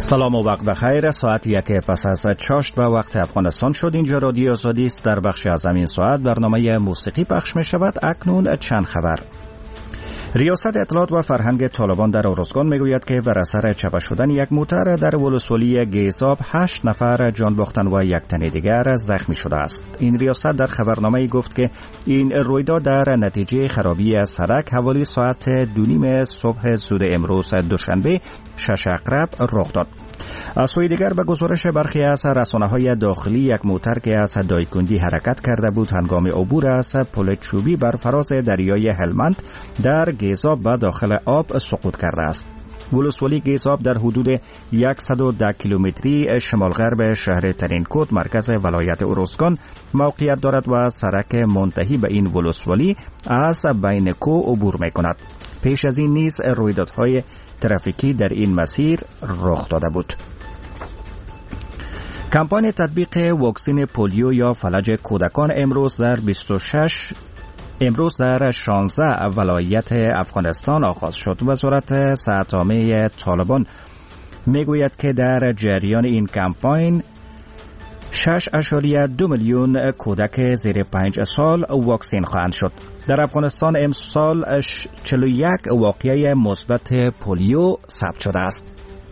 سلام و وقت بخیر. ساعت 1 پس از چاشت به وقت افغانستان شد. اینجا رادیو آزادی است. در بخش از این ساعت برنامه موسیقی پخش می شود. اکنون چند خبر. ریاست اطلاعات و فرهنگ طالبان در ارزگان میگوید که بر اثر چپه شدن یک موتر در ولسوالی گیزاب 8 نفر جان باختند و یک تن دیگر زخمی شده است. این ریاست در خبرنامه گفت که این رویداد در نتیجه خرابی سړک حوالی ساعت 2:30 صبح زود امروز دوشنبه 6 اقرب رخ داد. از سوی دیگر به گزارش برخی از رسانه‌های داخلی یک موتر که از دایکندی حرکت کرده بود هنگام عبور از پل چوبی بر فراز دریای هلمند در گیزاب به داخل آب سقوط کرده است. ولسوالی گیزاب در حدود 110 کیلومتری شمال غرب شهر ترینکوت مرکز ولایت ارزگان موقعیت دارد و سړک منتهی به این ولسوالی از بین کو عبور می‌کند. پیش از این نیز رویدادهای ترافیکی در این مسیر رخ داده بود. کمپاین تطبیق واکسن پولیو یا فلج کودکان امروز در 16 ولایت افغانستان آغاز شد. وزارت صحت عامه طالبان میگوید که در جریان این کمپاین 6.2 میلیون کودک زیر 5 سال واکسن خواهند شد. در افغانستان امسال 41 واقعه مثبت پولیو ثبت شده است.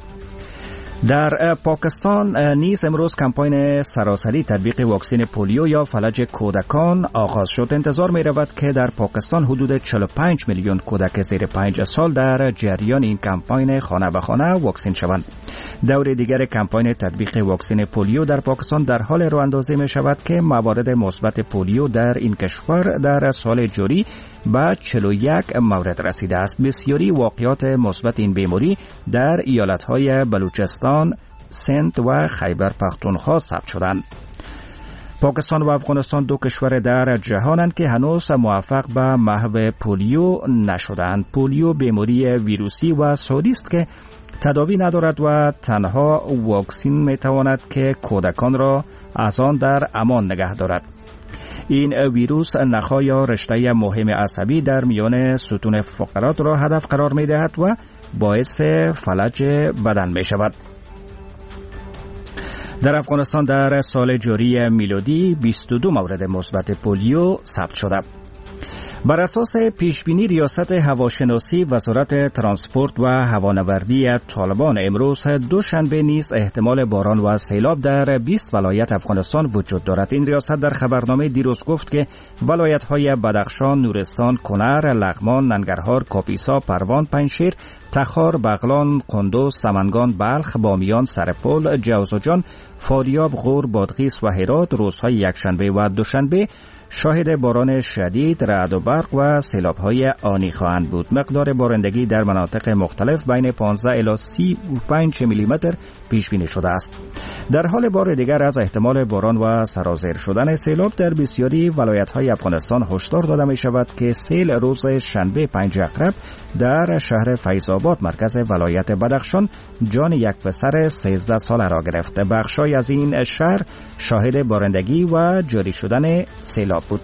در پاکستان نیز امروز کمپاین سراسری تطبیق واکسن پولیو یا فلج کودکان آغاز شد. انتظار می رود که در پاکستان حدود 45 میلیون کودک زیر 5 سال در جریان این کمپاین خانه به خانه واکسن شوند. دور دیگر کمپاین تطبیق واکسن پولیو در پاکستان در حال راه اندازی می شود که موارد مثبت پولیو در این کشور در سال جاری به 41 مورد رسیده است. بسیاری واقعات مثبت این بیماری در ایالت‌های بلوچستان، سند و خیبر پختونخوا ثبت شدند. پاکستان و افغانستان دو کشور در جهانند که هنوز موفق به محو پولیو نشدند. پولیو بیماری ویروسی و سودی است که تداوی ندارد و تنها واکسن میتواند که کودکان را از آن در امان نگه دارد. این ویروس نخا یا رشته مهم عصبی در میان ستون فقرات را هدف قرار می دهد و باعث فلج بدن می شود. در افغانستان در سال جاری میلادی 22 مورد مثبت پولیو ثبت شده. بر اساس پیشبینی ریاست هواشناسی وزارت ترانسپورت و هوانوردی طالبان امروز دوشنبه نیز احتمال باران و سیلاب در 20 ولایت افغانستان وجود دارد. این ریاست در خبرنامه دیروز گفت که ولایت‌های بدخشان، نورستان، کنر، لغمان، ننگرهار، کاپیسا، پروان، پنجشیر، تخار، بغلان، قندوز، سمنگان، بلخ، بامیان، سرپل، جوزجان، فاریاب، غور، بادغیس و هرات روزهای یکشنبه و دوشنبه شاهد باران شدید، رعد و برق و سیلاب‌های آنی خواهند بود. مقدار بارندگی در مناطق مختلف بین 15 الی 35 میلیمتر پیش بینی شده است. در حال بار دیگر از احتمال باران و سرازیر شدن سیلاب در بسیاری ولایت‌های افغانستان هشدار داده می شود که سیل روز شنبه 5 اقرب در شهر فیض آباد مرکز ولایت بدخشان جان یک پسر 13 ساله را گرفت. بخشای از این شهر شاهد بارندگی و جاری شدن سیلاب بود.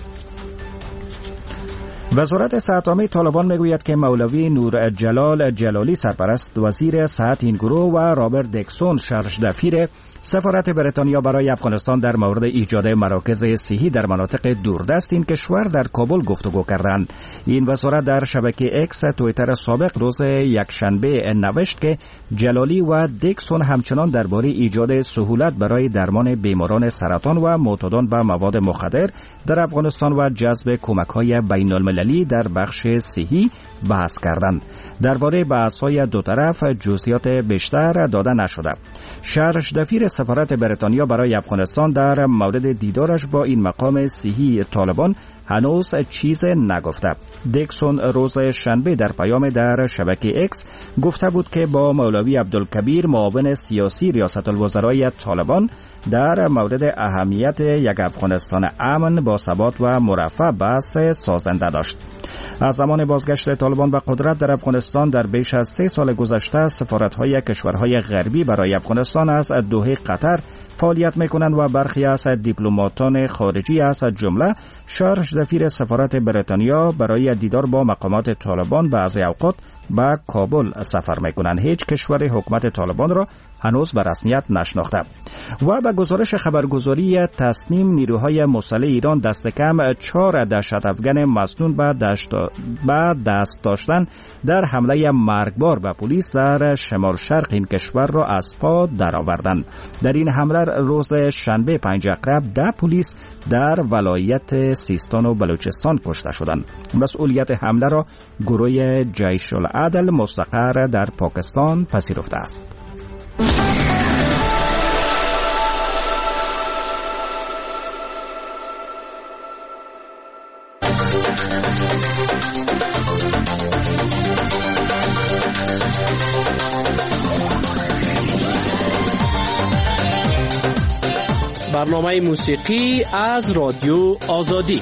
وزارت صحت عامه طالبان میگوید که مولوی نور جلال جلالی سرپرست وزیر صحت این گروه و رابرت دیکسون شرشدفیر سفارت بریتانیا برای افغانستان در مورد ایجاد مراکز صحی در مناطق دوردست این کشور در کابل گفتگو کردند. این وزارت در شبکه اکس توییتر سابق روز یکشنبه نوشت که جلالی و دیکسون همچنان درباره ایجاد سهولت برای درمان بیماران سرطان و معتادان به مواد مخدر در افغانستان و جذب کمک‌های بین‌المللی در بخش صحی بحث کردند. درباره بحث‌های دو طرف جزئیات بیشتر داده نشده. شرشدفیر سفارت بریتانیا برای افغانستان در مورد دیدارش با این مقام صحی طالبان هنوز چیز نگفته. دیکسون روز شنبه در پیام در شبکه اکس گفته بود که با مولوی عبدالکبیر معاون سیاسی ریاست الوزرای طالبان در مورد اهمیت یک افغانستان امن با ثبات و مرفه بحث سازنده داشت. از زمان بازگشت طالبان به قدرت در افغانستان در بیش از 3 سال گذشته سفارت‌های کشورهای غربی برای افغانستان از دوحه قطر فعالیت میکنند و برخی از دیپلماتان خارجی از جمله شارژ دفیر سفارت بریتانیا برای دیدار با مقامات طالبان بعضی اوقات به کابل سفر میکنند. هیچ کشور حکومت طالبان را هنوز به رسمیت نشناخته. و به گزارش خبرگزاری تسنیم، نیروهای مسلح ایران دست کم 4 دهشت‌افغان مسنون به دست داشتن در حمله مرگبار به پلیس در شمال شرق این کشور را از پا درآوردند. در این حمله روز شنبه 5 اکتبر 10 پلیس در ولایت سیستان و بلوچستان کشته شدند. مسئولیت حمله را گروه جیش العدل مستقر در پاکستان پذیرفته است. برنامه موسیقی از رادیو آزادی.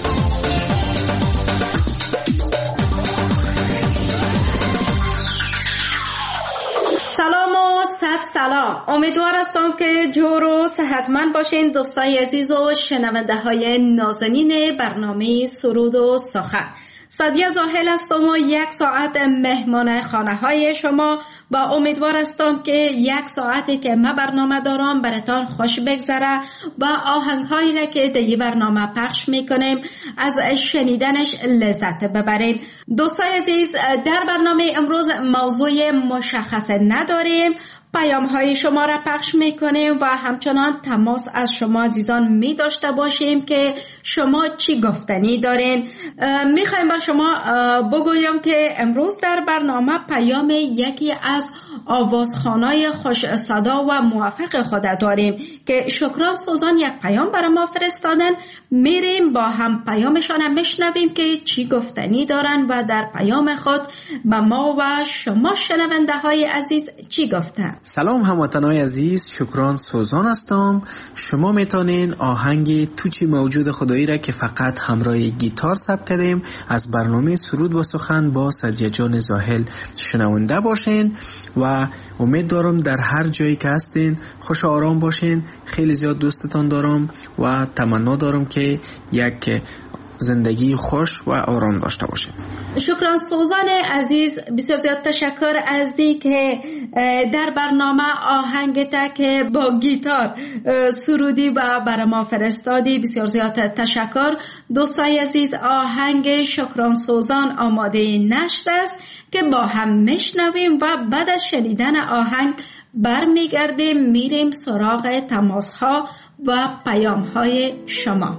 سلام و صد سلام. امیدوار هستم که جور و صحتمند باشین دوستای عزیز و شنونده های نازنین برنامه سرود و سخن. سادیه زاهل هستم و 1 ساعت مهمان خانه های شما با امیدوار هستم که 1 ساعتی که من برنامه دارم براتان خوش بگذره و آهنگ هایی که در برنامه پخش میکنیم از شنیدنش لذت ببرین. دوستای عزیز، در برنامه امروز موضوع مشخص نداریم، پیام های شما را پخش میکنیم و همچنان تماس از شما عزیزان می داشته باشیم که شما چی گفتنی دارین. میخوایم بر شما بگویم که امروز در برنامه پیام یکی از آوازخوانای خوش صدا و موفق خود داریم که شکران سوزان یک پیام برای ما فرستادن. میریم با هم پیامشان میشنویم که چی گفتنی دارن و در پیام خود به ما و شما شنونده های عزیز چی گفتن. سلام هموطنای عزیز، شکران سوزان هستم. شما میتونین آهنگ تو چی موجود خدایی را که فقط همراه گیتار ثبت کردیم از برنامه سرود و سخن با سادیه جان زاهل شنونده باشین و امید دارم در هر جایی که هستین خوش آرام باشین. خیلی زیاد دوستتان دارم و تمنا دارم که یک زندگی خوش و آرام داشته باشین. شکران سوزان عزیز، بسیار زیاد تشکر از دی که در برنامه آهنگتا که با گیتار سرودی و برای ما فرستادی. بسیار زیاد تشکر. دوستای عزیز، آهنگ شکران سوزان آماده نشده است که با هم میشنویم و بعد از شنیدن آهنگ برمیگردیم میریم سراغ تماس ها و پیام های شما.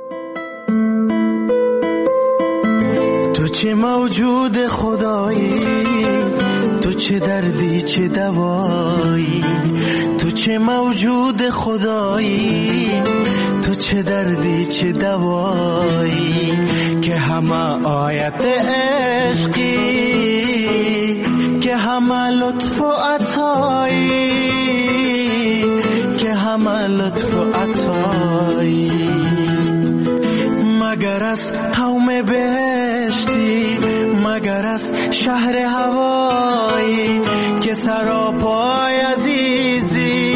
تو چه موجود خدایی، تو چه دردی چه دوایی، تو چه موجود خدایی، تو چه دردی چه دوایی، که همه آیت عشقی، که همه لطف و عطایی، که همه لطف و عطایی. مگر از قوم بهشتی، مگر از شهر هوایی، که سراپای عزیزی،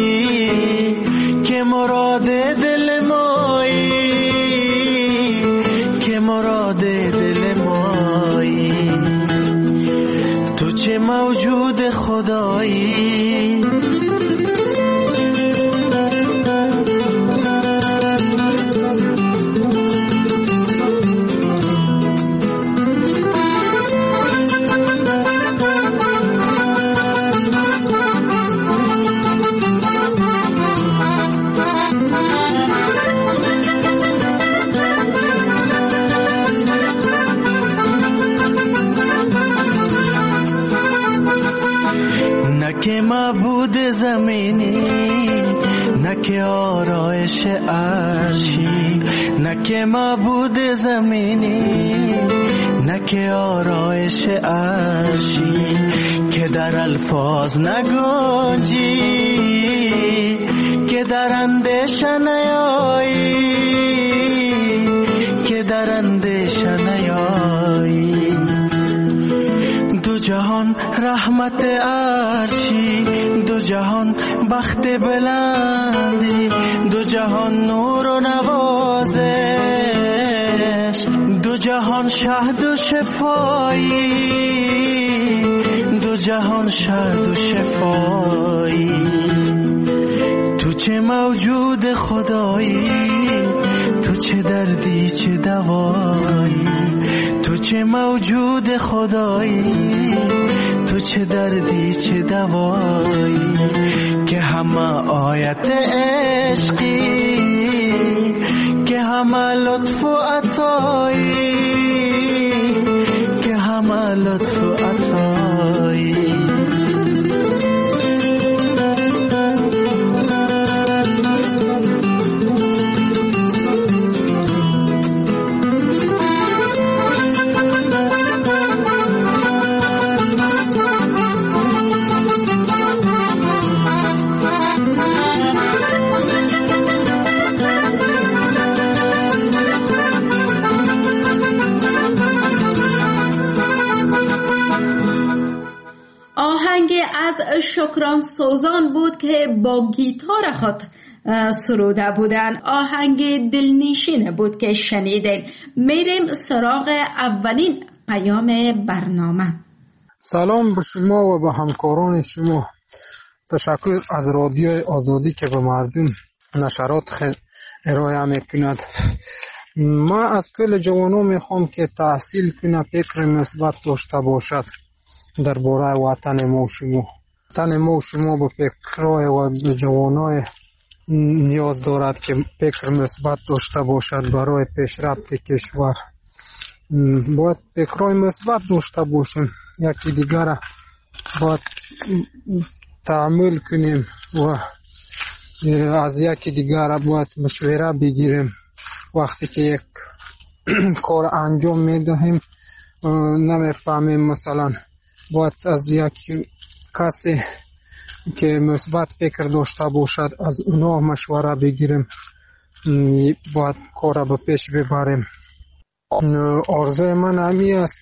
که مراد دل مایی، که مراد دل مایی. تو چه موجود خدایی، که معبود زمینی، نه که آرایش عرشی، نه که معبود زمینی، نه که آرایش عرشی، که در الفاظ نگنجی، که در اندیشه نیایی، که در اندیشه نیایی. دو جهان رحمت عرشی، دو دو جهان بخت بلندی، دو جهان نور و نوازش، دو جهان شهد و شفایی، دو جهان شهد و شفایی. تو چه موجود خدایی، تو چه دردی چه دوایی، تو چه موجود خدایی، تو چه دردی چه دوایی. که همه آیت عشقی، که همه لطف و عطایی، که همه لطف و عطایی. از شکران سوزان بود که با گیتار خود سروده بودن. آهنگ دلنشین بود که شنیدین. میریم سراغ اولین پیام برنامه. سلام به شما و به همکاران شما. تشکر از رادیو آزادی که به مردم نشرات ارائه میکند. ما از کل جوانان میخوام که تحصیل کنه، فکر مثبت داشته باشد درباره وطن ما و شما. وطن ما و شما به فکرهای و به جوانای نیاز دارد که فکر مثبت داشته باشد برای پیشرفت کشور. باید فکرهای مثبت داشته باشیم، یکی دیگر باید تعامل کنیم و از یکی دیگر باید مشوره بگیریم. وقتی که یک کار انجام میدهیم نمیفهمیم، مثلا باید از یک کسی که مثبت فکر داشته باشد از اونا مشوره بگیریم، باید کار به پیش ببریم. آرزوی من همی است.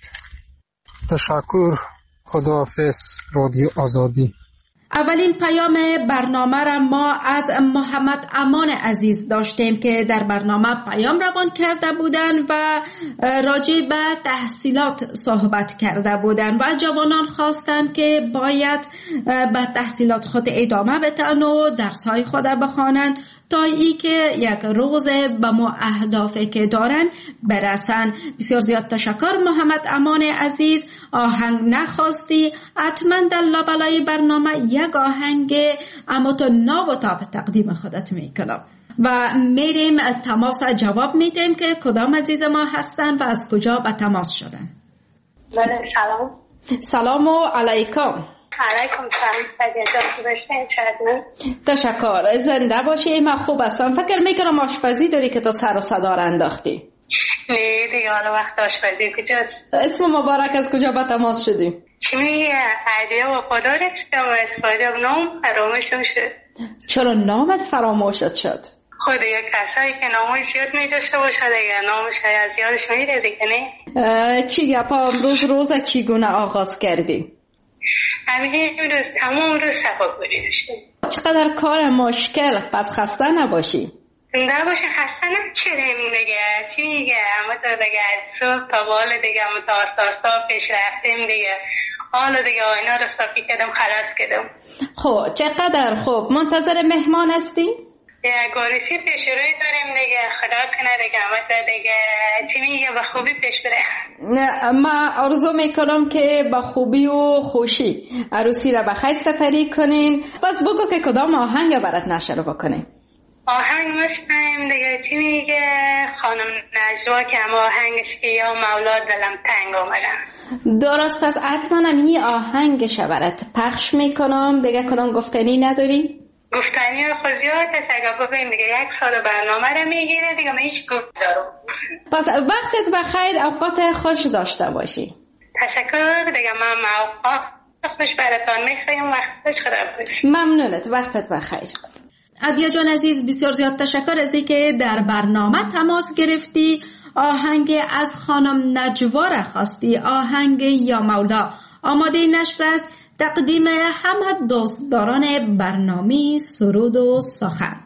تشکر. خداحافظ. رادیو آزادی. اولین پیام برنامه را ما از محمد امان عزیز داشتیم که در برنامه پیام روان کرده بودند و راجع به تحصیلات صحبت کرده بودند و جوانان خواستند که باید به تحصیلات خود ادامه بدن و درس‌های خود بخوانند تا ای که یک روز به ما اهدافی که دارن برسن. بسیار زیاد تشکر محمد امان عزیز. آهنگ نخواستی، حتما در لابلای برنامه یک آهنگ اما تو ناب و تاب تقدیم خودت میکنم و میریم تماس جواب میدیم که کدام عزیز ما هستن و از کجا به تماس شدن. سلام. سلام علیکم. علیکم سلام. تشکر. زنده باشی. من خوب هستم. فکر میکنم آشپزی داری که تو سر و صدا را انداختی. نه دیگه، حالا وقت آشپزی کجاست؟ اسم مبارک، از کجا به تماس شدی؟ چی میگه؟ عیدیه وفادارت شدم و استفاده نام فراموشم شد. چرا نامت فراموشت شد؟ خود دیگه کسایی که نامش یاد میداشته باشه دیگه نامش از یادش میره دیگه. نه چی گپا؟ روز چیگونه آغاز کردی؟ امروز تمام روز صفاکاری داشتیم. چقدر کار مشکل. پس خسته نباشی. زنده باشه. خسته نشدیم دیگه. چی میگه؟ اما تو دیگه از صبح تا بالا دیگه متاستا پیش رفتیم دیگه. حالا دیگه اینا رو صافی کردم، خلاص کردم. خب چقدر خوب. منتظر مهمان هستی؟ گارشی پیش روی داریم دیگه. خدا کنه دیگه اما دیگه چی میگه به خوبی پیش بره. من آرزو میکنم که با خوبی و خوشی عروسی را بخیر سپری کنین. پس بگو که کدام آهنگ برات نشر بکنیم. آهنگ مشتیم دیگه. چی میگه؟ خانم نجوا که اما آهنگش که یا مولا دلم تنگ آمدن. درست است. حتما این آهنگش برات پخش میکنم دیگه. کدام گفتنی نداری؟ گفتنی رو خود زیاد است. اگه بگویم دیگه یک سال برنامه رو میگیره دیگه. من هیچ گفت دارم. پس وقتت بخیر. اوقات خوش داشته باشی. تشکر دیگه. من اوقات خوش براتان میخوایم. وقت خوش. خدا باشی. ممنونت. وقتت بخیر. عدیه جان عزیز، بسیار زیاد تشکر از اینکه در برنامه تماس گرفتی. آهنگ از خانم نجوا را خواستی. آهنگ یا مولا آماده نشر است. تقدیم همه دوستداران برنامه سرود و سخن.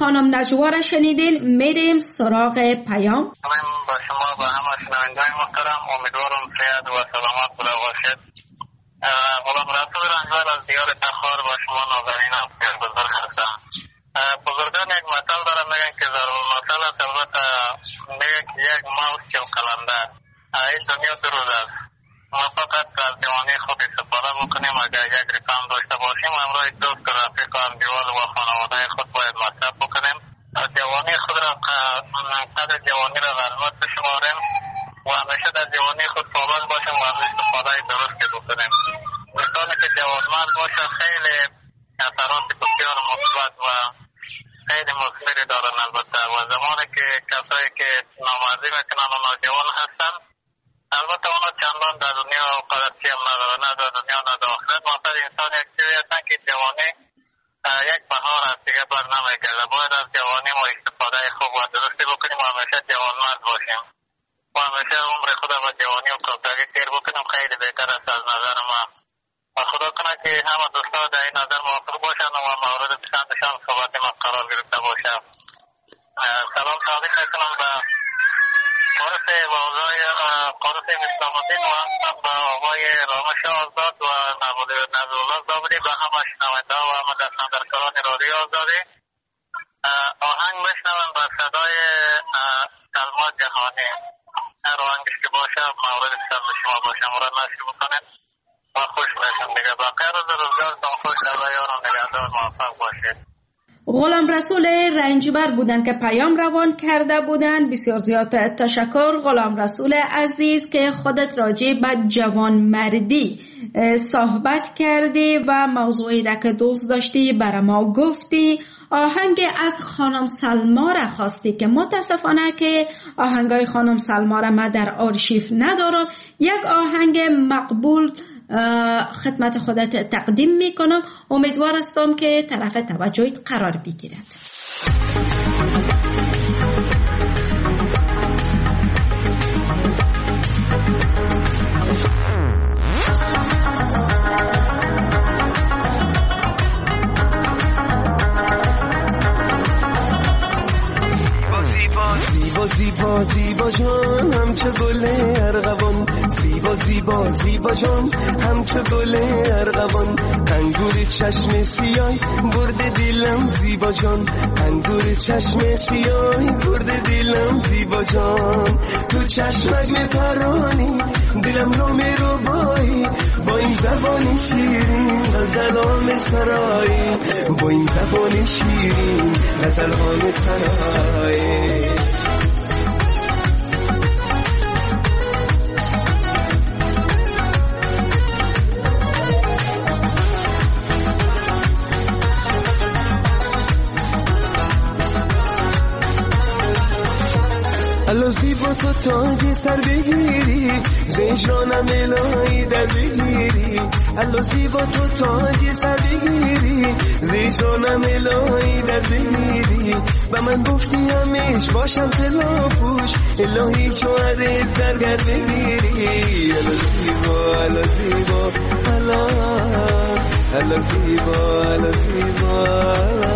خانم نجوا را شنیدین. میریم سراغ پیام. با شما با همه شنوندگان محترم، امیدوارم صحت و سلامت بوده باشید. غلام رسول رنجبر از دیار تخار با شما نازنینم بزرگ هستم. بزرگان یک مثل دارم میگن که ضرب المثل است، البته میگن که یک موز چل قلنده. این دنیا دو روز است. ما فقط از جوانی خود استفاده بکنیم. اگر یک رقم داشته باشیم همراه دوست و رفیق و همدیوال و خانواده خود باید مصرف بکنیم. جوانی خود را قدر جوانی را غنیمت بشماریم و همیشه در جوانی خود پابند باشیم و از استفاده درستی بکنیم. انسانی که جوانمرد باشه خیلی اثرات بسیار مثبت و خیلی مثمری دارن البته. و زمانی که کسایی که نامردی میکنن و نوجوان هستن، البته اونا چندان در دنیا قدرتی هم نداره، نه در دنیا نه در آخرت. مثلا انسان یک چیزی هستن که جوانی یک بهار است دیگه بر نمیگرده. باید از جوانی ما استفاده خوب و درستی بکنیم و همیشه جوانمرد باشیم و همیشه عمر خود و جوانی و کلتگی تیر بکنیم. خیلی بهتر است از نظر ما. و خدا کنه که همه دوستان در این نظر موافق باشن و مورد پسندشان صحبت ما قرار گرفته باشه. سلام تقدیم میکنم به قارس واضای قارس اسلام الدین و به آقای رامش آزاد و نظرالله زابری، به همه شنونده و همه دستاندرکاران رادیو آزادی. آهنگ میشنوم به صدای سلما جهانی. هر آهنگش که باشه مورد پسند شما باشه مورد نشر بکنید و خوش باشم دیگه. باقی روز روزگارتان خوش و یارم نگهدار موفق باشید. غلام رسول رنجبر بودن که پیام روان کرده بودن. بسیار زیاد تشکر غلام رسول عزیز که خودت راجع به جوانمردی صحبت کردی و موضوعی را که دوست داشتی برای ما گفتی. آهنگ از خانم سلما را خواستی که متاسفانه که آهنگای خانم سلما را من در آرشیف ندارم. یک آهنگ مقبول خدمت خودت تقدیم میکنم. امیدوار هستم که طرف توجهت قرار بگیرد. زیبا زیبا جان همچه گل ارغوان، زیبا زیبا زیبا جان همچه گل ارغوان. انگور چشم سیای برد دلم زیبا جان، انگور چشم سیای برد دلم زیبا جان. تو چشمک میپرانی دلم رو میروبایی، با این زبان شیرین غزلام سرایی، با این زبان شیرین غزلام سرایی. الو زیبا تو تاجی سر بگیری، زیجانم الهی در بگیری. الو زیبا تو تاجی سر بگیری، زیجانم الهی در بگیری. و من گفتی همیش باشم تلاپوش، الهی چوهده سرگر بگیری. الو زیبا الو زیبا الو زیبا الو زیبا.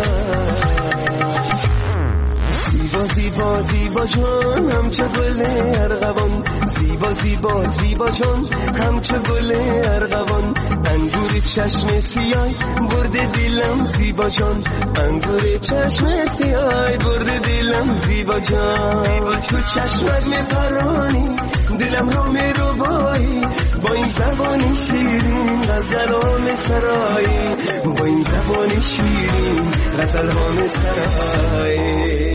زیبا زیبا جان همچه گل ارغوان، زیبا زیبا زیبا جان همچه گل ارغوان. انگور چشم سیای برد دلم زیبا جان، انگور چشم سیای برد دلم زیبا جان. تو چشمت میپرانی دلم رو میروبایی، با این زبان شیرین غزلام سرایی، با این زبان شیرین غزلام سرایی.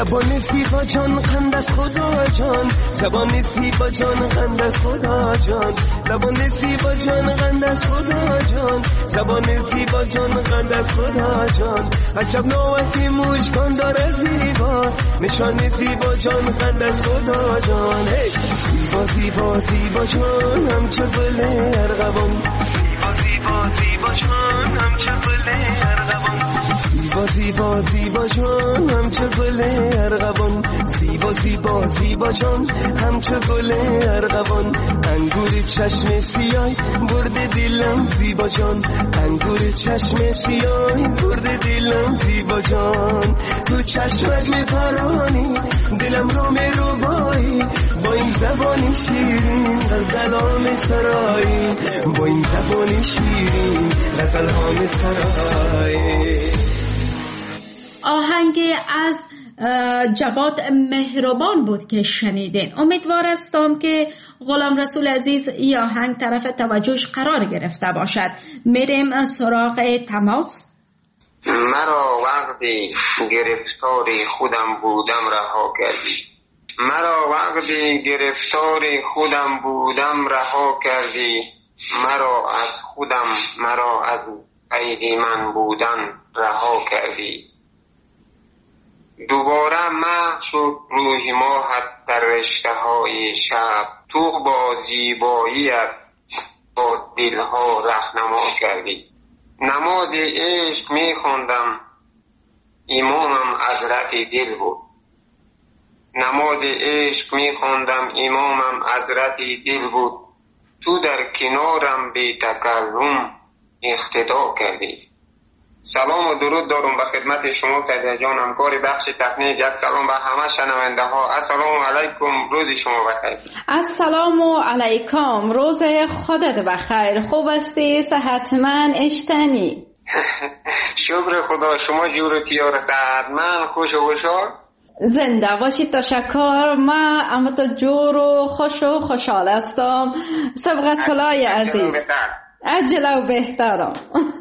زبان زیبا جان خند از خدا جان، زبان زیبا جان خند از خدا جان، زبان زیبا جان خند از خدا جان، زبان زیبا جان خند از خدا جان. عجب نوحی مژگان داره زیبا، نشان زیبا جان خند از خدا جان. زیبا زیبا زیبا جان همچه گل ارغوان، زیبا زیبا جان همچه گل ارغوان، زیبا زیبا زیبا جان همچه گل ارغوان، زیبا زیبا زیبا جان همچه گل ارغوان. انگور چشم سیای برد دلم زیبا جان، انگور چشم سیای برد دلم زیبا جان. تو چشمت میپرانی دلم رو میروبایی، با این زبانی شیرین غزلام سرایی، با این زبانی شیرین غزلام سرایی. آهنگ از جواد مهربان بود که شنیدین. امیدوار هستم که غلام رسول عزیز این آهنگ طرف توجهش قرار گرفته باشد. میریم سراغ تماس. مرا وقتی گرفتاری خودم بودم رها کردی، مرا وقتی گرفتاری خودم بودم رها کردی، مرا از خودم، مرا از قید من بودن رها کردی. دوباره محو شد روح ماهت در رشته های شب، تو با زیباییت با دلها رهنما کردی. نماز عشق می خوندم امامم حضرت دل بود، نماز عشق می خوندم امامم حضرت دل بود، تو در کنارم بی تکلم اقتدا کردی. سلام و درود دارم به خدمت شما سیده جان، همکار بخش تکنیک. یک سلام به همه شنونده ها. السلام علیکم، روز شما بخیر. السلام علیکم، روز خودت بخیر. خوب هستی؟ صحتمند اشتنی؟ شکر خدا، شما جور تیار صحتمند خوش و خوشحال؟ زنده باشید. تشکر. ما اما تو جور و خوش و خوشحال هستم. سبقت خلای عزیز. عجله و بهترم.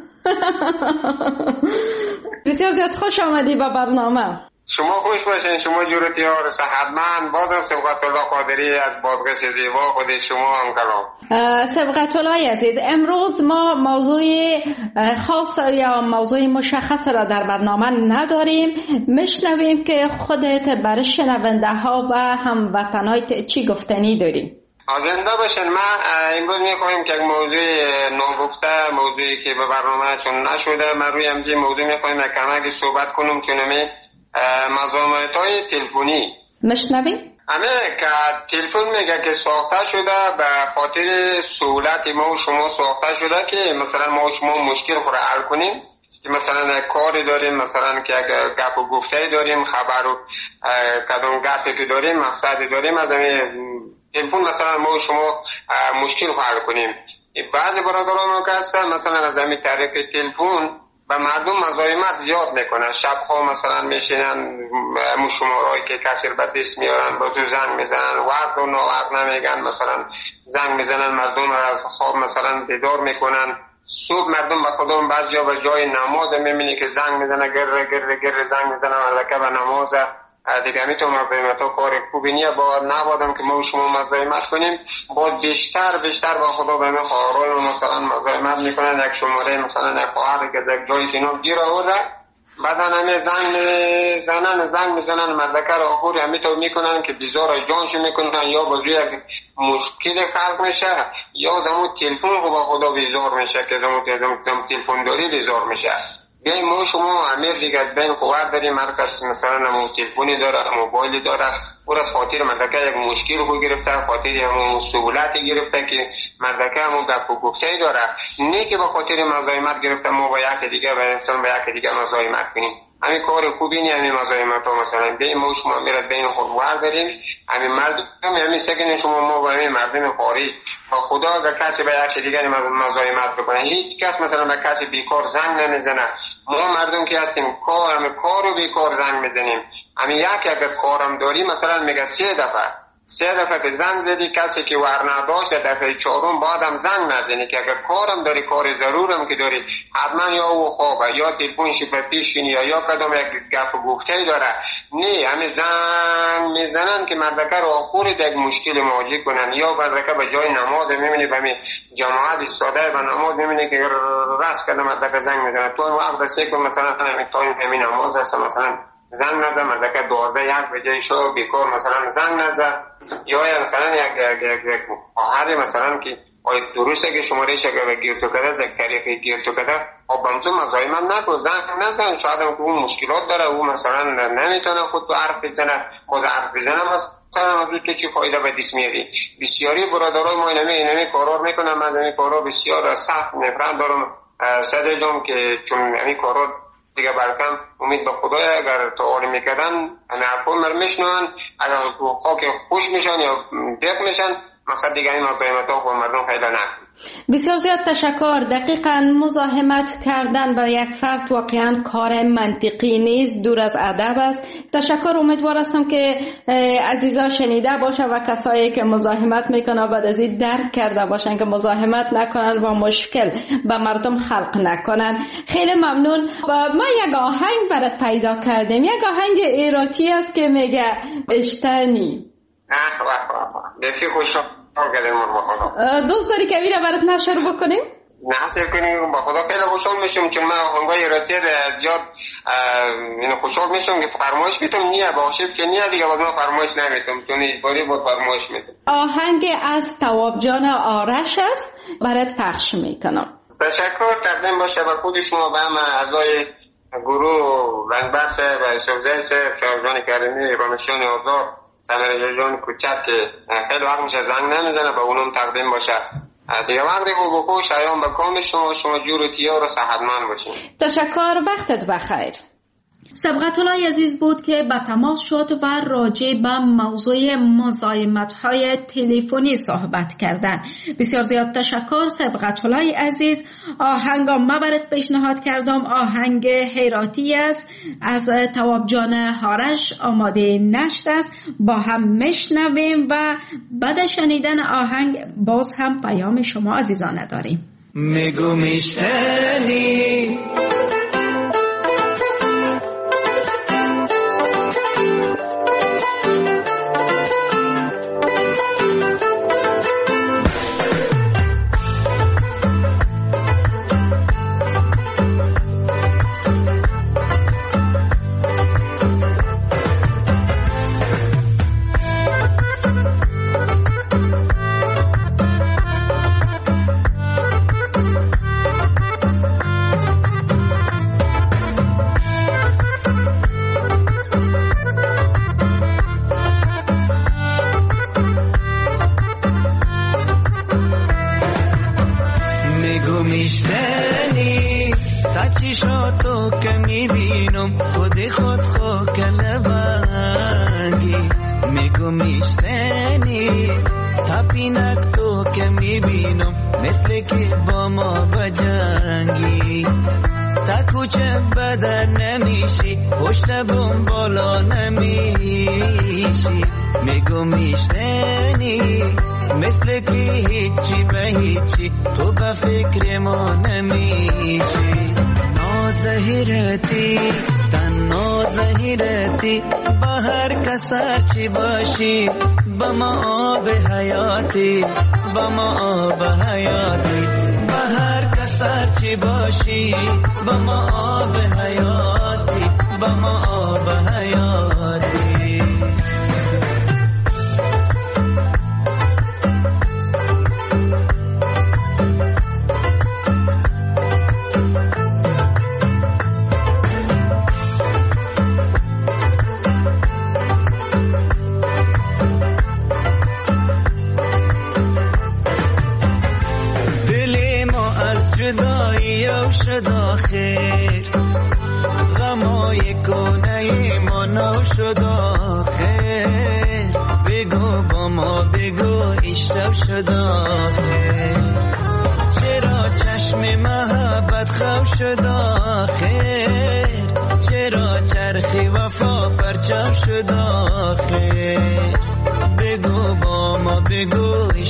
بسیار زیاد خوش آمدی به برنامه. شما خوش باشین، شما جورتیار صحتمند. بازم سبقت الله قادری از بادغیس زیبا خود شما هم کلام. سبقت الله عزیز، امروز ما موضوع خاص یا موضوع مشخص را در برنامه نداریم. میشنویم که خودت برای شنونده ها و هموطنات چی گفتنی داری؟ زنده باشین. ما امروز میخوایم که موضوع ناگفته، موضوعی که به برنامه چون نشده، ما روی همچین موضوع میخوایم کمک صحبت کنم، چون مزاحمت های تلفنی مشنویم. همه که تلفن میگه که ساخته شده به خاطر سهولت ما و شما ساخته شده که مثلا ما و شما مشکل خود حل کنیم، که مثلا کاری داریم، مثلا که گپ و گفته داریم، خبر و کدام گپی که داریم، مقصد داریم، از تلفن مثلا ما و شما مشکل حل کنیم. بعضی برادران ما که هستن مثلا از همین طریق تلفن و مردم مزاحمت زیاد میکنن. شبها مثلا میشینن شمارهایی که کسی به دست میارن با تو زنگ میزنن، وقت و ناوقت نمیگن، مثلا زنگ میزنن مردم را از خواب مثلا بیدار میکنن. صبح مردم به خودم بعضی جا به جای نماز میبینی که زنگ میزنه، گر زنگ میزنن علکه به نماز دیگه. میتونم مزاحمت ها کار خوبی نیه، نبادم که ما شما مزاحمت کنیم. باید بیشتر با خدا به من خواهرای مثلا مزاحمت میکنن. یک شماره مثلا یک خواهر که یک جایی کنار گیر آورده، بعدا همه زنگ میزنن مردکه را آخوری همیتو میکنن که بیزار جانشو میکنن، یا بازوی یک مشکل خلق میشه، یا زمان تلفن رو با خدا بیزار میشه که زمان تلفن داری بیزار میشه. بیایی ما شما همه دیگه بین قوار داریم، هر کس مثلا همون تلفونی داره، موبایلی داره، او از خاطر مردکه یک مشکل رو گرفته، خاطر همون سهولتی گرفته که مردکه همون گپ و گفته‌ای داره، نه که به خاطر مزاحمت گرفته ما با یک دیگه و انسان با یک دیگه مزاحمت کنیم. همین کار خوبی نیست. همین مزاحمت ها مثلا بیایی ما شما میره بین خودوار داریم، همین مردم همین سکنین شما ما با همین مردم خارج با خدا اگر کسی به یک دیگه مزاحمت بکنه، هیچ کس مثلا به کسی بیکار زنگ نمیزنه. ما مردم که هستیم کارو بیکار زنگ میزنیم. همین یک اگر کارم داری مثلا میگه 3 دفعه که زنگ زدی، کسی که ور نداشت دفعه 4 بعدم زنگ نزنی که اگر کارم داری، کار ضرورم که داری، حتما یا او خوابه یا تلفنش به پیش یا کدام یک گپ و گفته‌ای داره، نه همین زنگ میزنن که مردکه رو آخوری یک مشکل مواجه کنن، یا مردکه به جای نماز میبینی به همین جماعت ساده به نماز میبینی که رست کرده مردکه زنگ میزنه، تو وقت رسی که مثلا همین تایم همین نماز هست مثلا زنگ نزد، مردکه 12 به جای شو بیکار مثلا زنگ نزد، یا مثلا یک آهری مثلا که درسته که شماره شگه گیر تو کده ذکری گیر تو کده بمزو مزایمت نکن، زنگ نزن، شاید هم که اون مشکلات داره، او مثلا نمیتونه خود تو حرف بزنه، خود حرف بزنه مثلا از تو چی فایده به دست میاری. بسیاری برادرای ما اینمی کارا میکنن، من این کارا بسیار سخت نفرت دارم صد جام که چون این کارا دیگه برکم امید به خدای اگر تعالی میکردن حرفا میشنون، اگر خاک خوش میشن یا دق میشن مقصد دیگه این مزاحمت‌ها با مردم پیدا نکنه. بسیار زیاد تشکر. دقیقاً مزاحمت کردن برای یک فرد واقعاً کار منطقی نیست، دور از ادب است. تشکر. امیدوار هستم که عزیزا شنیده باشه و کسایی که مزاحمت میکنن بعد از این درک کرده باشن که مزاحمت نکنن و مشکل به مردم خلق نکنن. خیلی ممنون. ما یک آهنگ برات پیدا کردیم، یک آهنگ ایراتی است که میگه اشتنی. بسیار خوشحال کردیم با خدا. دوست داری که ویرا برات نشر بکنیم؟ نشر کنیم با خدا خیلی خوشحال میشم، چون من آهنگای ایراتی زیاد خوشحال میشم که فرمایش میتونم نیه باشید که نیه دیگه باز من فرمایش نمیتونم، چون اجباری بود فرمایش میتونم. آهنگ از تواب جان آرش است، برات پخش میکنم. تشکر. تقدیم باشه به خود شما و همه اعضای گروه رنگبرس و سوزه شاهجان کریمی، رامشان آزاد، سمیر جان کوچک که خیلی وقت میشه زنگ نمیزنه، به اونم تقدیم باشه. دیگه وقتی بکو شایان به کام شما جور و تیار و صحتمند باشین. تشکر. وقتت بخیر. سبقت الله عزیز بود که به تماس شد و راجع به موضوع مزاحمت‌های تلفنی صحبت کردن. بسیار زیاد تشکر سبقت الله عزیز. آهنگ ما برات پیشنهاد کردم، آهنگ حیراتی است از تواب جان آرش، آماده نشت است. با هم میشنویم و بعد شنیدن آهنگ باز هم پیام شما عزیزان داریم. میگو میشتنی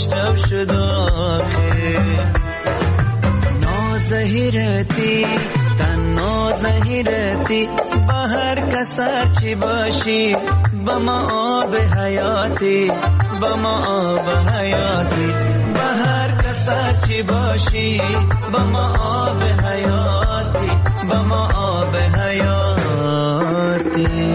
نازهیرتی تنها زهیرتی با هر کس چی باشی با ما آب حیاتی با ما آب حیاتی با هر کس چی باشی با ما آب حیاتی با ما آب حیاتی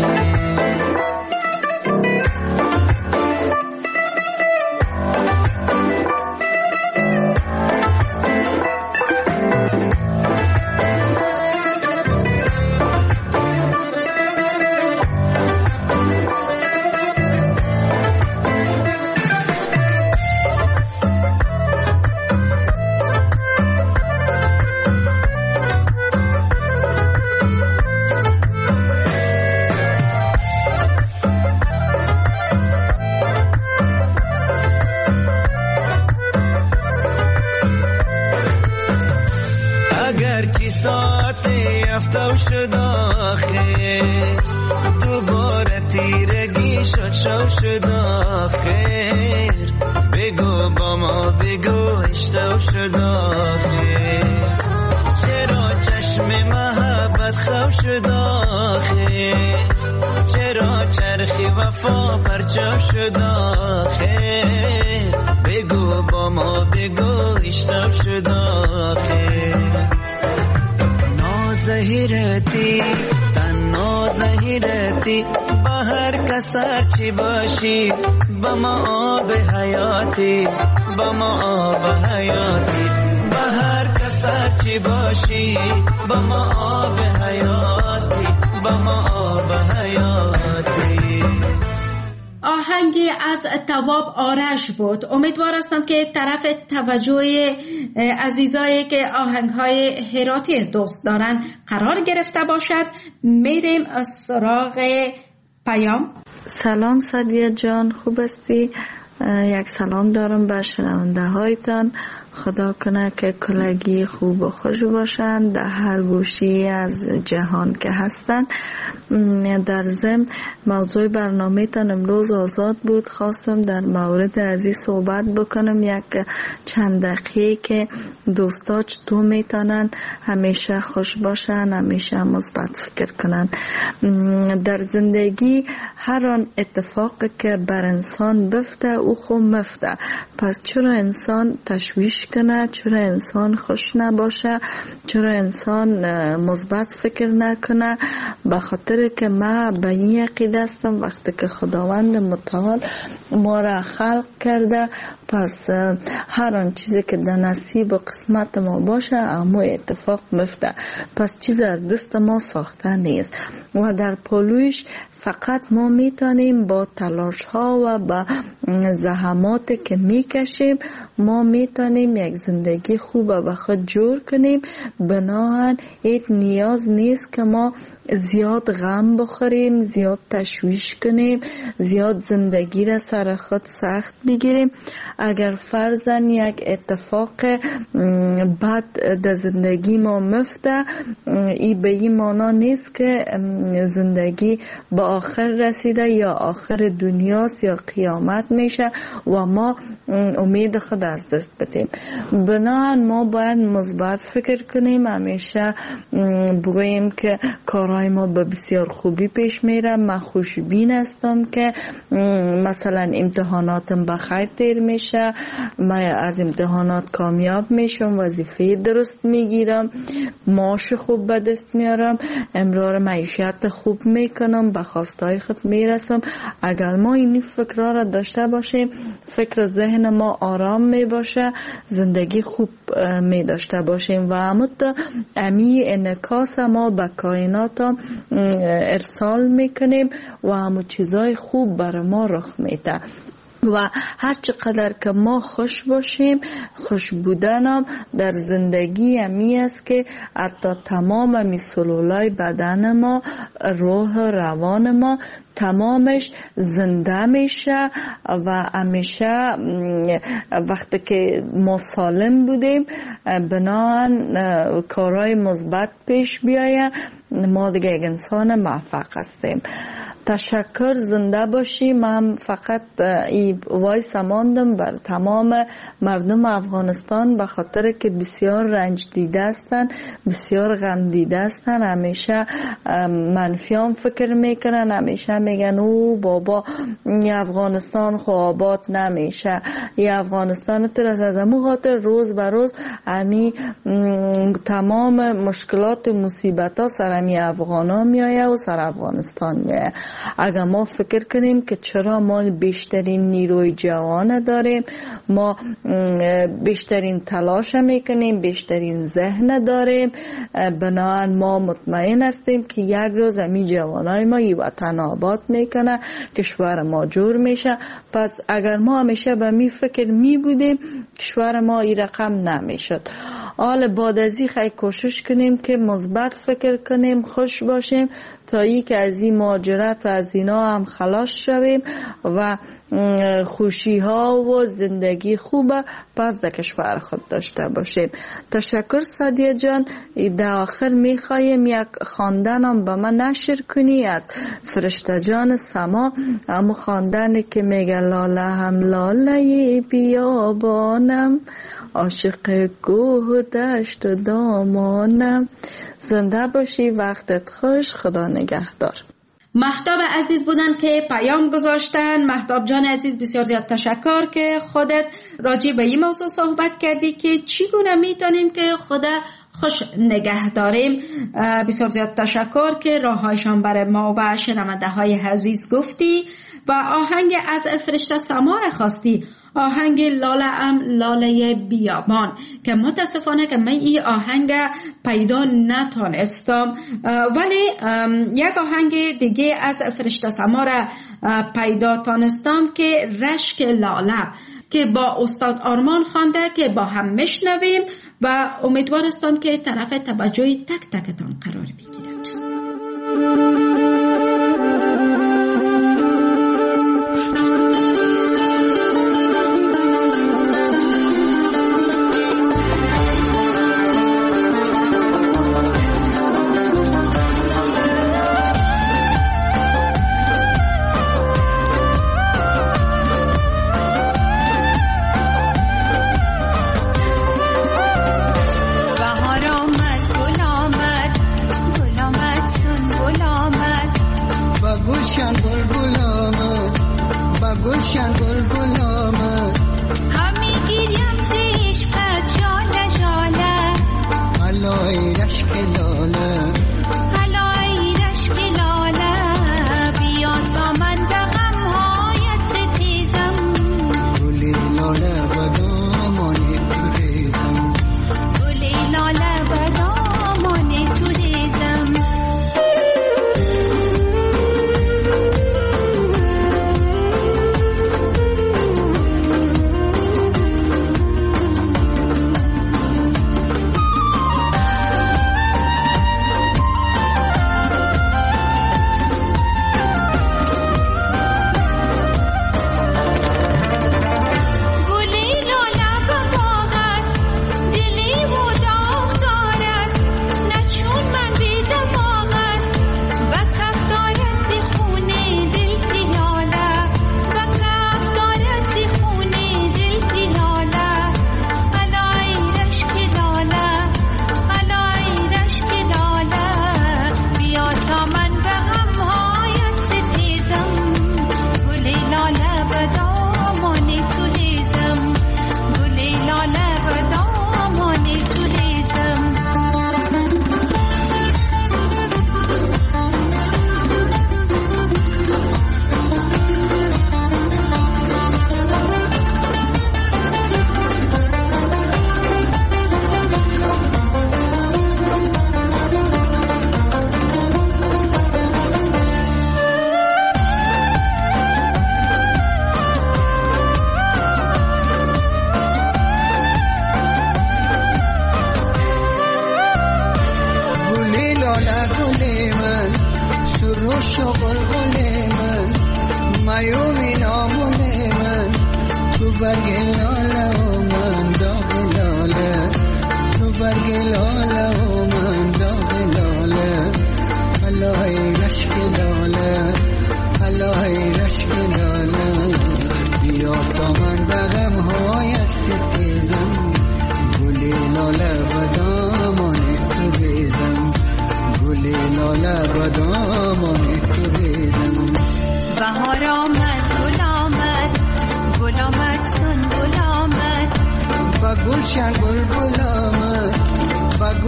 شد آخر دوباره تیرگی شد آخر بگو با ما بگو اشتو شد آخر چرا چشم محبت خو شد آخر چرا چرخی وفا پرچو شد آخر بگو با ما بگو اشتو شد آخر زهیرتی تنها زهیرتی با هر کس چی باشی با ما آب حیاتی با ما آب حیاتی با هر کس چی باشی با ما آب حیاتی با ما آب حیاتی. آهنگی از تواب آرش بود. امیدوار هستم که طرف توجه عزیزایی که آهنگهای هراتی دوست دارن قرار گرفته باشد. میریم از سراغ پیام. سلام سعدیه جان، خوب هستی؟ یک سلام دارم به شنونده هایتان. خدا کنه که کلگی خوب و خوش باشند در هر گوشی از جهان که هستند. در ضمن موضوع برنامه تان امروز آزاد بود. خواستم در مورد ازی صحبت بکنم، یک چند دقیقه که دوستا چطور میتونن همیشه خوش باشن، همیشه مثبت فکر کنن. در زندگی هر آن اتفاقی که بر انسان بفته او خوب مفته، پس چرا انسان تشویش کنه، چرا انسان خوش نباشه، چرا انسان مثبت فکر نکنه؟ به خاطر که ما به این عقیده هستم وقتی که خداوند متعال ما را خلق کرده، پس هر آن چیزی که در نصیب و قسمت ما باشه اما اتفاق مفته، پس چیز از دست ما ساخته نیست و در پلویش فقط ما میتونیم با تلاش ها و با زحماتی که میکشیم ما میتونیم یک زندگی خوب به خود جور کنیم. بناهن ایت نیاز نیست که ما زیاد غم بخوریم، زیاد تشویش کنیم، زیاد زندگی را سر خود سخت بگیریم. اگر فرضاً یک اتفاق بد در زندگی ما مفته، این به این معنا نیست که زندگی به آخر رسیده یا آخر دنیاست یا قیامت میشه و ما امید خود از دست بدیم. بناهن ما باید مثبت فکر کنیم، همیشه بگوییم که کارهای ما به بسیار خوبی پیش میره. من خوشبین هستم که مثلا امتحاناتم به خیر تیر میشه، من از امتحانات کامیاب میشم، وظیفه درست میگیرم، معاش خوب به دست میارم، امرار معیشت خوب میکنم، به خواستهای خود میرسم. اگر ما این فکرها را داشته باشیم، فکر ذهن ما آرام می باشه، زندگی خوب می داشته باشیم و همونطور امی انعکاس ما به کائنات ارسال میکنیم و همون چیزای خوب برای ما رخ میده. و هر چقدر که ما خوش باشیم، خوش بودنم در زندگی همی است که حتی تمام سلولای بدن ما، روح و روان ما تمامش زنده میشه و همیشه وقتی که ما سالم بودیم بناهن کارهای مثبت پیش بیاید، ما دیگه یک انسان موفق هستیم. تشکر، زنده باشی. من فقط این وایس ماندم بر تمام مردم افغانستان، به خاطر که بسیار رنج دیده هستن، بسیار غم دیده هستن. همیشه منفیان فکر میکنن، همیشه میگن او بابا این افغانستان خو آباد نمیشه، این افغانستان تر از همون خاطر روز به روز همی تمام مشکلات و مصیبت ها سر همی افغان ها میایه و سر افغانستان میایه. اگر ما فکر کنیم که چرا ما بیشترین نیروی جوان داریم، ما بیشترین تلاش میکنیم، بیشترین ذهن داریم، بنابراین ما مطمئن هستیم که یک روز همی جوانای ما این وطن آباد میکنه، کشور ما جور میشه. پس اگر ما همیشه به می فکر می بودیم، کشور ما این رقم نمیشد. حال بعد از این خیلی کوشش کنیم که مثبت فکر کنیم، خوش باشیم، تا ای که از این مهاجرت و از اینا هم خلاص شویم و خوشی ها و زندگی خوبه پس در کشور خود داشته باشیم. تشکر سعدیه جان. در آخر میخوایم یک خواندن هم به من نشر کنی از فرشته جان سما، همون خواندنی که میگه لاله هم لاله بیابانم، عاشق کوه و دشت و دامانم. زنده باشی، وقتت خوش، خدا نگهدار. مهتاب عزیز بودن که پیام گذاشتن. مهتاب جان عزیز بسیار زیاد تشکر که خودت راجع به این موضوع صحبت کردی که چگونه میتونیم که خدا خوش نگه داریم. بسیار زیاد تشکر که راههایشان برای ما و شنونده های عزیز گفتی و آهنگ از فرشته سما را خواستی، آهنگ لاله ام لاله بیابان، که متاسفانه که من این آهنگ پیدا نتونستم، ولی یک آهنگ دیگه از فرشته سما را پیدا تونستم که رشک لاله، که با استاد آرمان خوانده، که با هم میشنویم و امیدوارستم که طرف توجه تک تکتان قرار بگیرد.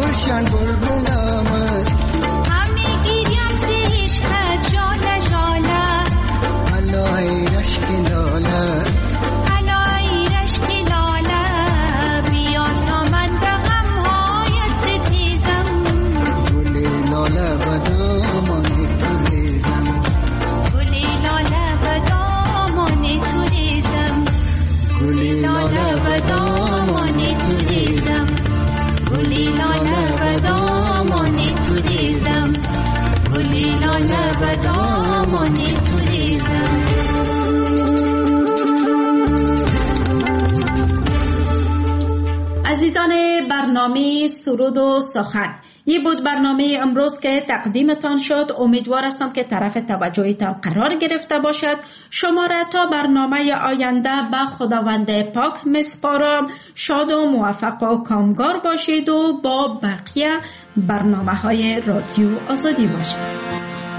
گلشن بلبلامه همه گیریم زیش خد جاله جاله علای رشک لاله علای رشک لاله بیا تا من به غمهای ستیزم گل لاله بدامان تو ریزم گل لاله بدامان تو ریزم گل لاله بدامان تو ریزم گل لاله بدامان تو ریزم گل لاله بدامان تو ریزم. عزیزان برنامه سرود و سخن، این بود برنامه امروز که تقدیمتان شد. امیدوار هستم که طرف توجهتان قرار گرفته باشد. شما را تا برنامه آینده به خداوند پاک میسپارم. شاد و موفق و کامگار باشید و با بقیه برنامه های رادیو آزادی باشید.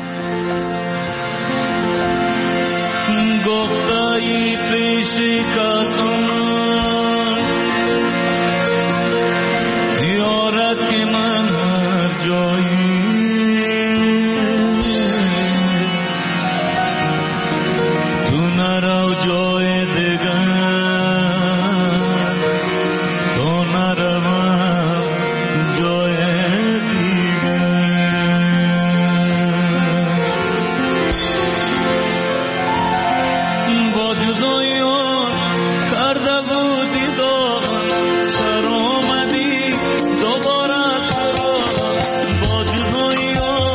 گفتایی پیش کسان یارد که من هر جایی تو نرو جای دیگر تو نروم جای دیگر با جدایی کرده بودی داغم چرا آمدی دوباره سراغم با جدایی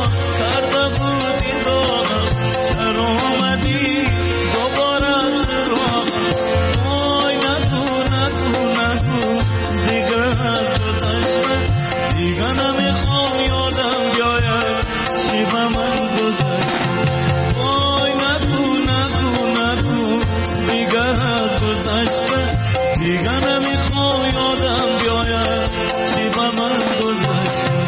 کرده بودی داغم چرا آمدی دوباره سراغم وای نگو نگو نگو دیگر از گذشته دیگر نمیخوام یادم بیاید چی به من گذشته وای نگو نگو نگو دیگر از گذشته دیگر نمیخوام یادم بیاید چی به من گذشته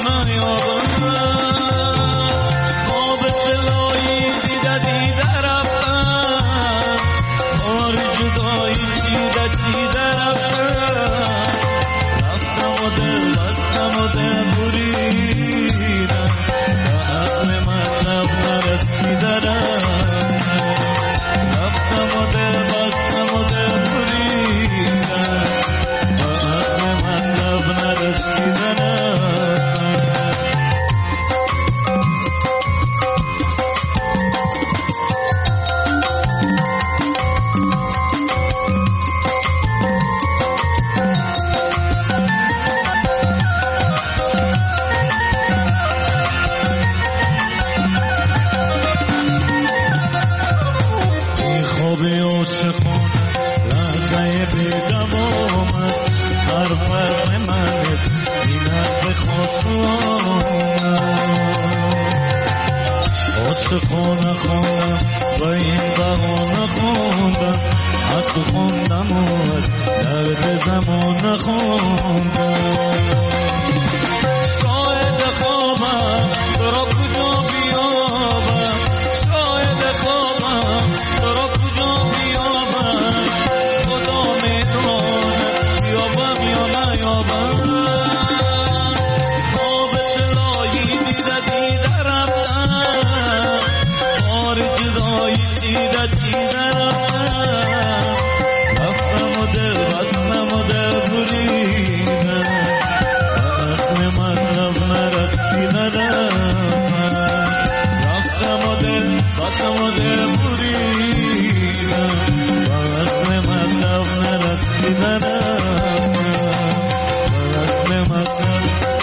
دیده رفت عشق خونه خوندم و این بهانه خوندم، از تو خوندم و از درد زمان خوندم. شاید خوابم تو را کجا بیابم، شاید خوابم تو را کجا بیابم، خدا میدونه بیابم یا نیابم. خواب طلایی دیده رفتم، بار جدایی چیده رفتم، رفتم و دل بستم و دل بریدم، اصل مطلب نرسیدم. رفتم و دل بستم و دل بریدم، اصل مطلب نرسیدم، اصل مطلب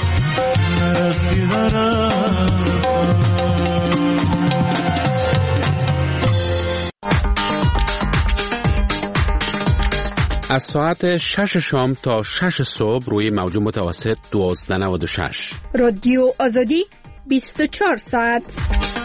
نرسیدم. از ساعت 6 شام تا 6 صبح روی موج متوسط 1296 رادیو آزادی 24 ساعت.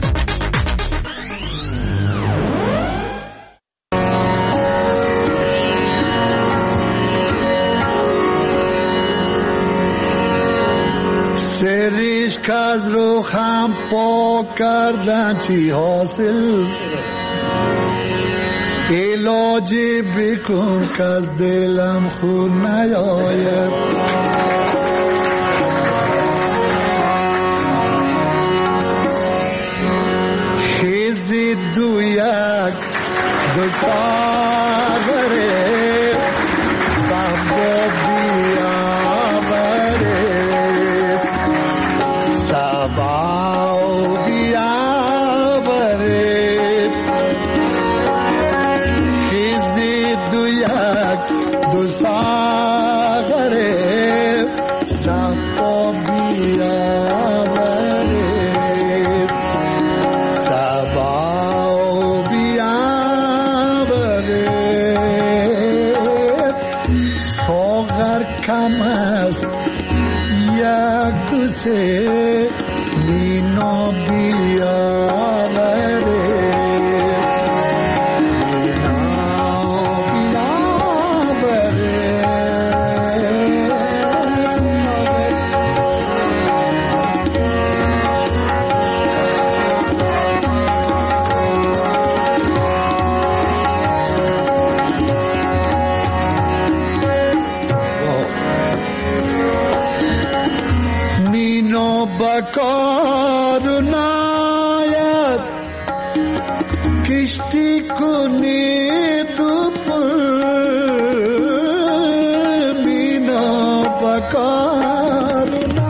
سریش که از روخم پاک کردن چی حاصل، علاجی بکن که از دلم خون نیاید. خیزی دو یک دو ساغره سبا بیاوره، سبا بیاوره. خیزی دو یک دو ساغره سبا بیاوره، سبا بیاوره. ساغر کم است یک دو سه مینا بیاوره، بکار ناید کشتی کنی تو پر، مینا بکار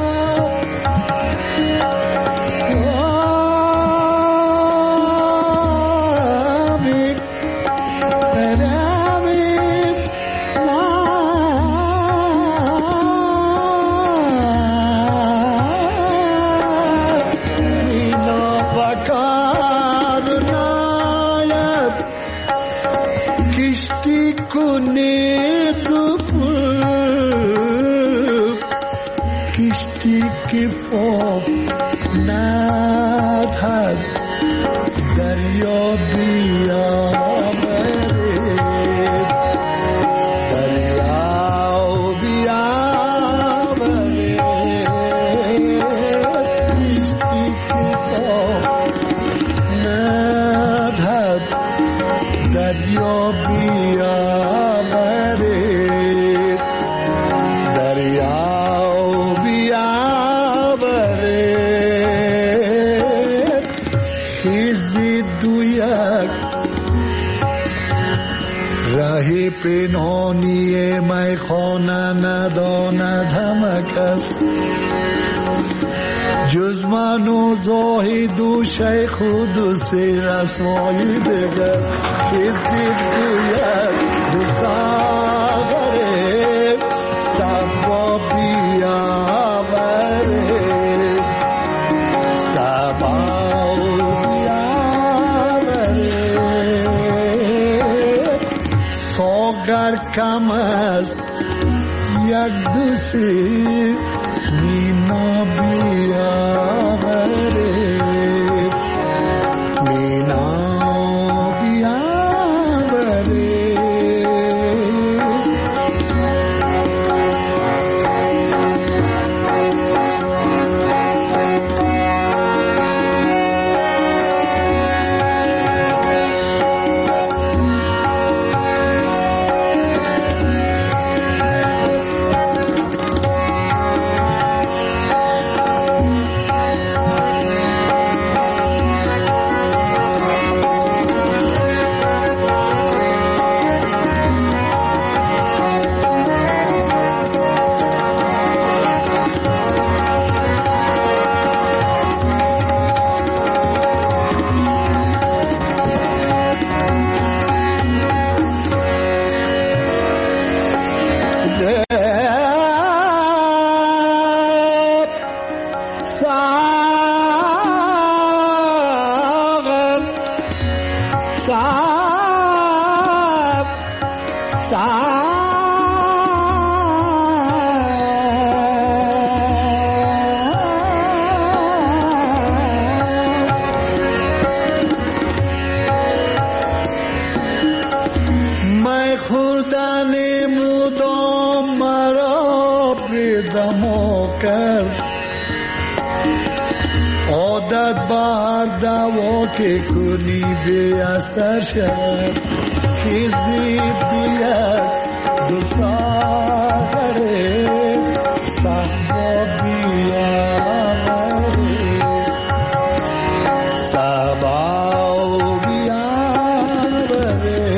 کشتی که فوق ندهد دریا بیاوره، دریا بیاوره. کشتی که فوق ندهد دریا بیاوره، دریا راهی پنهانی میخانه نداند همه کس، جز من و زاهد و شیخ و دو سه رسمای دیگر. کسی دوید دو ساغره سبا بیاوره، سبا ساغر کم است یک دو سه مینا بیاوره، می خوردن مدام مرا بی‌دمو کرد، عادت بر دوا که کنی بی اثر شد، که زید یک دو ساغره صحبا بیامره، صحبا بیامره،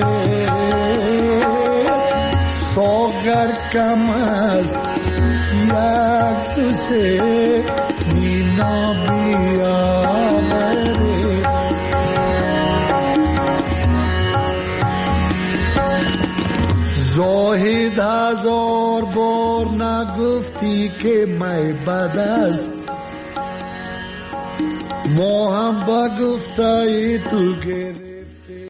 ساغر کم است یک دو سه مینا بیامره. زاهد هزار بار نگفتی که می بد است، ما هم با گفتای تو گره